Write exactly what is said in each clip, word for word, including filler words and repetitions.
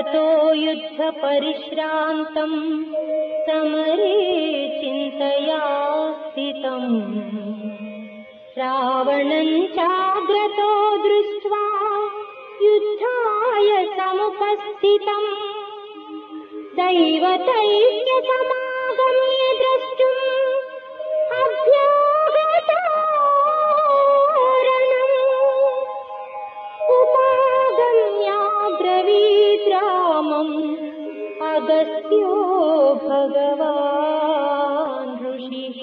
ततो युद्ध परिश्रान्तं समरे चिन्तया स्थितम् रावणं चाग्रतो दृष्ट्वा युद्धाय समुपस्थितम् दैवतैश्च समागम्य द्रष्टुम् अभ्यागतारणम् उपागम्याब्रवीत् रामम् अगस्त्यो भगवान् ऋषिः।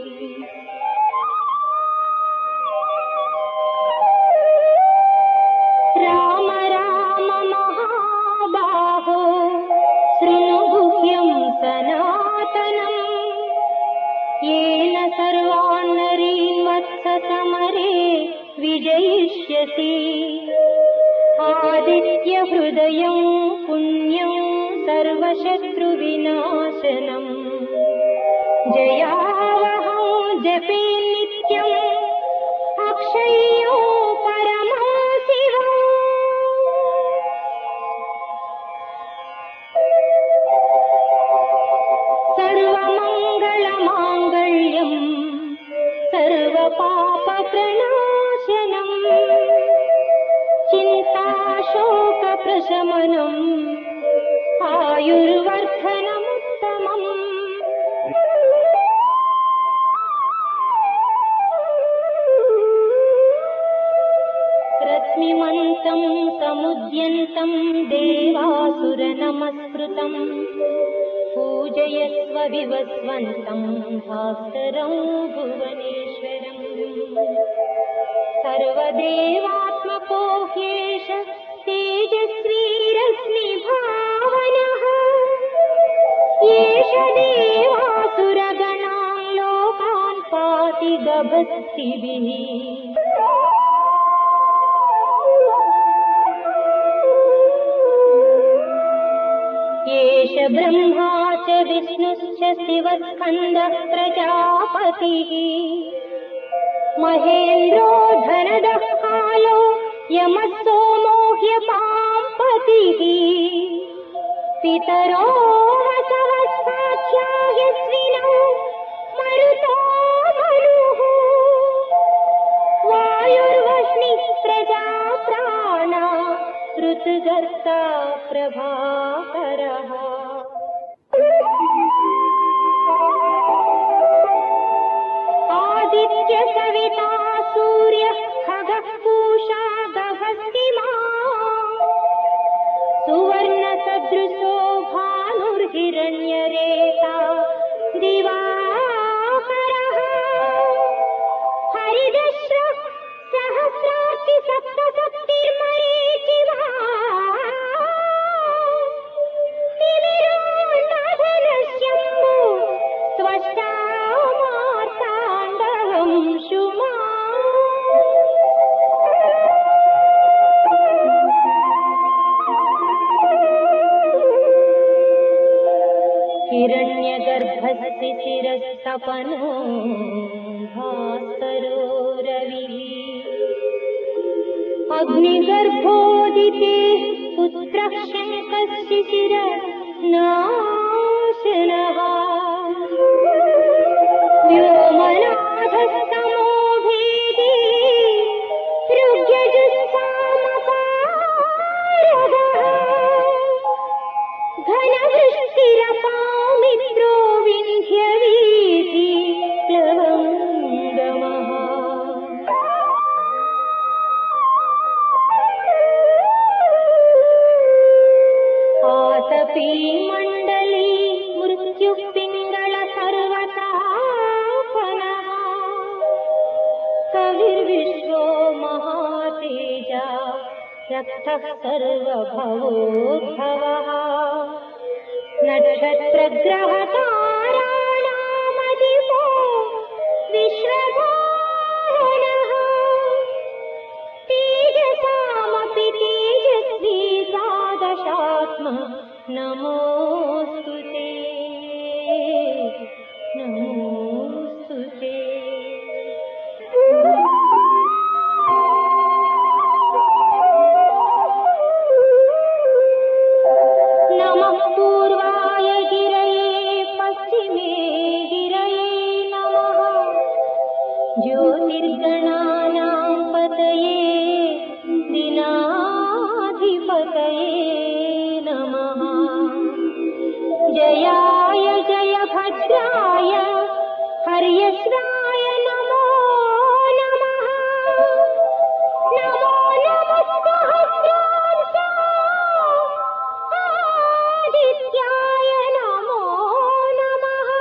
राम राम महाबाहो शृणु गुह्यं सनातनम् येन सर्वान् नरीन् वत्स समरे विजयिष्यसि। आदित्य हृदयं पुण्यं सर्वशत्रुविनाशनम् जयावहं जपे नित्यम् अक्षय्यो परमं शिवम्। सर्वमङ्गलमाङ्गल्यम् सर्वपापप्रणाशनम् चिन्ताशोकप्रशमनम् आयुर्वर्धनमुत्तमम्। रश्मिमन्तं समुद्यन्तं देवासुरनमस्कृतं पूजयस्व विवस्वन्तं भास्करं भुवनेश्वरम्। सर्वदेवात्मको ह्येष तेजस्वी रश्मिभावनः एष देवासुरगणान् लोकान् पाति गभस्तिभिः। एष ब्रह्मा च विष्णुश्च शिवस्कन्दः प्रजापतिः महेन्द्रो धनदः कालो यमः सोमो ह्यपाम्पतिः। पितरो वसवः साख्या यस्विनो मरुतो मनुः वायुर्वह्निः प्रजा प्राणा ऋतुगर्ता प्रभाकरः। आदित्य सविता सूर्यः खगः पूषा गभस्तिमान् सुवर्णसदृशो भानुर्हिरण्यरेता दिवाकरः। हरिदश्रः सहस्रार्चि सप्तशक्तिर्मरीचिवा तिमिरोन्नधनशम्भो त्वष्टा मार्ताण्डवं शुमा। हिरण्यगर्भस्य शिरस्तपनो भास्करो रविः अग्निगर्भोदिते पुत्रः शङ्कस्य शिरनाशनः। व्योमनाथस्तमो भेदी ऋग्यजुस्सामकारः घनवृष्टिरपामित्रो विन्ध्यवीथि प्लवङ्गमः। आतपी मण्डली मृत्युः पिङ्गळ सर्वतापनः कविर्विश्वो महातेजा रक्तः सर्वभवोद्भवः। नक्षत्रग्रहताराणामधिपो विश्वभावनः तेजसामपि तेजस्वी द्वादशात्मा नमोऽस्तु ते नमोऽस्तु ते। ज्योतिर्गणानां पतये दिनाधिपतये नमः। जयाय जय भद्राय हर्यश्राय नमो नमः। नमो नमः सहस्रांशादित्याय नमो नमः।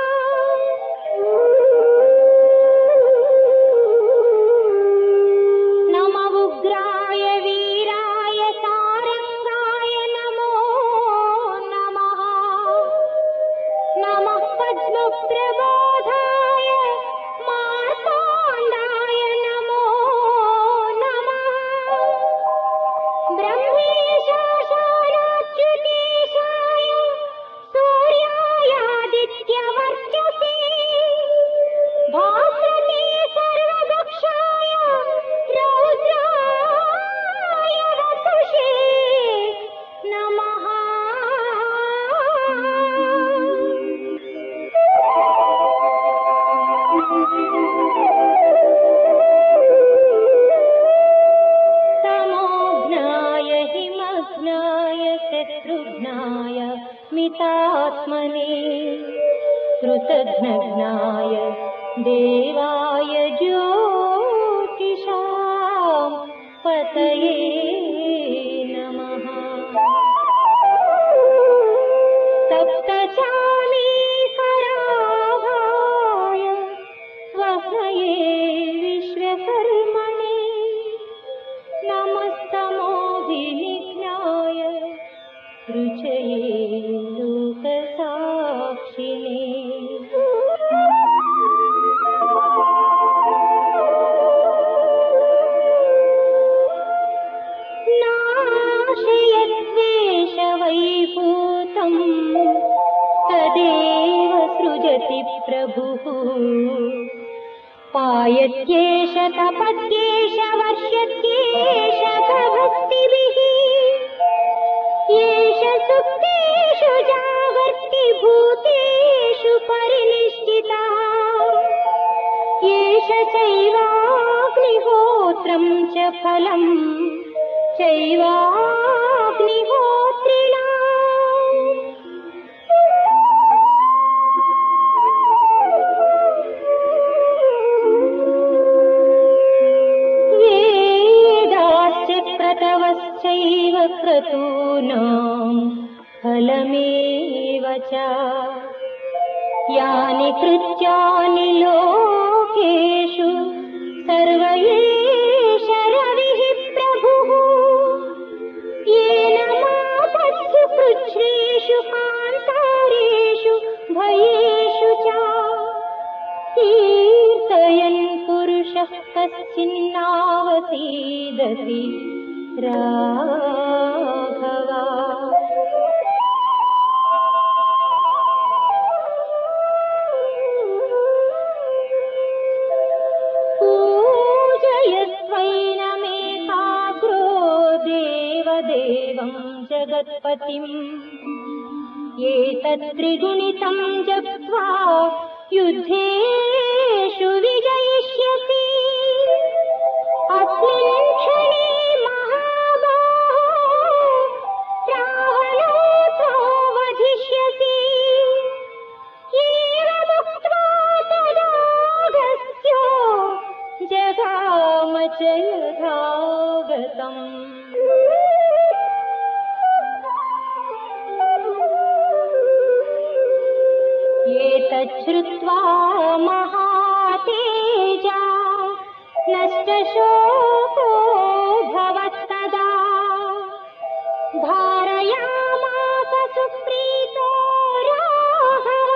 नमः उग्राय वीराय सारंगाय नमो नमः। नमः पद्मप्रबोधाय मार्ताण्डाय नमो नमः। ब्रह्मेशाशानाच्युतेशाय सूर्यायादित्यवर्चसे भास्वते सर्वदक्षाय रौद्राय वपुषे नमः। तमोघ्नाय हिमघ्नाय शत्रुघ्नाय मितात्मने कृतघ्नघ्नाय देवाय ज्योतिषां पतये नमः। सप्तचामीकराभाय वह्नये विश्वकर्मणे नमस्तमोभिनिघ्नाय रुचये लोकसाक्षिणे। नाशयद्वेषवैभूतं तदेव सृजति प्रभुः। पायत्येष तपत्येष वर्ष्यत्येष भक्तिभिः। येष सुप्तेषु जागर्ति भूतेषु परिनिष्ठितः। येष चैवाग्निहोत्रं च फलं चैवाग्निहोत्रिणाम्। वेदाश्च क्रतवश्चैव क्रतूनां फलमेव च। यानि कृत्यानि लोकेषु सर्व एष रविः प्रभुः। येन मापत्सु कृच्छ्रेषु कान्तारेषु भयेषु च कीर्तयन् पुरुषः कश्चिन्नावसीदति राघव। पूजयस्वैनमेकाग्रो देवदेवं जगत्पतिम्। एतत् त्रिगुणितं जप्त्वा युद्धेषु विजयिष्यसि। अस्मिन् क्षणे महाबाहो रावणोऽथो वधिष्यसि। एवमुक्त्वा तदागस्त्यो जगाम च यथागतम्। एतच्छ्रुत्वा महातेजा नष्टशोको भवत्तदा। धारयामास सुप्रीतो राघवः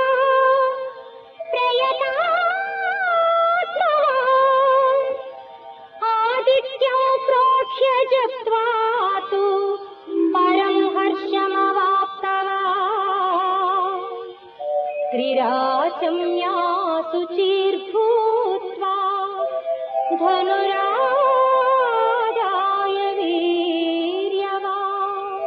प्रयतात्मा। आदित्यं प्रोक्ष्य जप्त्वा तु परं हर्षमवाप्तवान्। त्रिराचम्या शुचिर्भूत्वा धनुरादाय वीर्यवान्।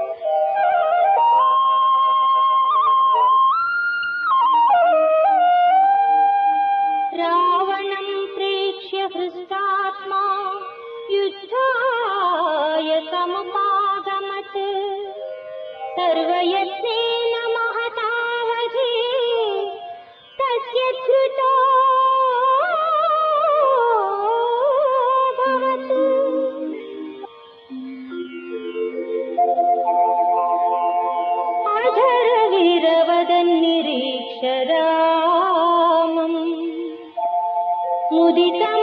रावणं प्रेक्ष्य युद्धाय समुपागमत् सर्वयत्नेन महतावधि तस्य धृतो भवतु। अधरविरवदन्निरीक्ष रामम् मुदिता